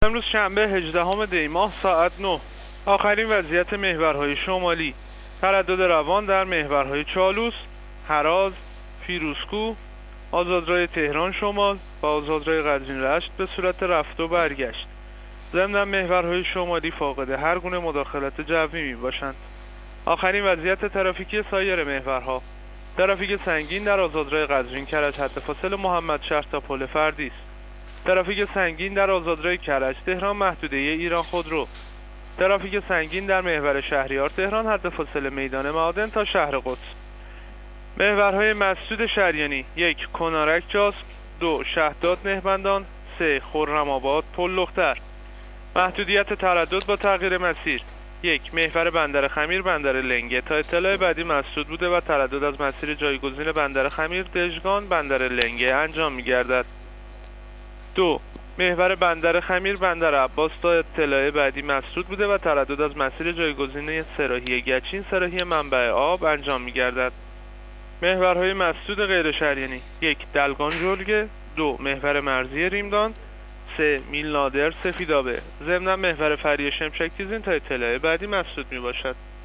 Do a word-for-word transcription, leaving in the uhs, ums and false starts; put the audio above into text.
امروز شنبه هجدهم دی ماه ساعت نه. آخرین وضعیت محورهای شمالی: تردد روان در محورهای چالوس، هراز، فیروزکوه، آزادراه تهران شمال و آزادراه قزوین رشت به صورت رفت و برگشت. ضمن محورهای شمالی فاقد هر گونه مداخلت جوی می باشند. آخرین وضعیت ترافیکی سایر محورها: ترافیک سنگین در آزادراه قزوین کرج حد فاصل محمد شهر تا پل فردیس. ترافیک سنگین در آزادراه کرج تهران محدوده ایران خودرو. ترافیک سنگین در محور شهریار تهران حد فاصل میدان معادن تا شهر قدس. محورهای مسدود شریانی: یک کنارک جاسک، دو شهداد نهبندان، سه خرم آباد پل لختر. محدودیت تردد با تغییر مسیر: یک محور بندر خمیر بندر لنگه. تا اطلاع بعدی مسدود بوده و تردد از مسیر جایگزین بندر خمیر دژگان بندر لنگه انجام می گردد. دو محور بندر خمیر بندر عباس. تا اطلاع بعدی مسدود بوده و تردد از مسیر جایگزین سراحی گچین سراحی منبع آب انجام می گردد. محورهای مسدود غیر شریانی: یک دلگان جلگه، دو محور مرزی ریمدان، سه میل نادر سفیدابه. ضمن محور فری شمشک تیزین تا اطلاع بعدی مسدود می باشد.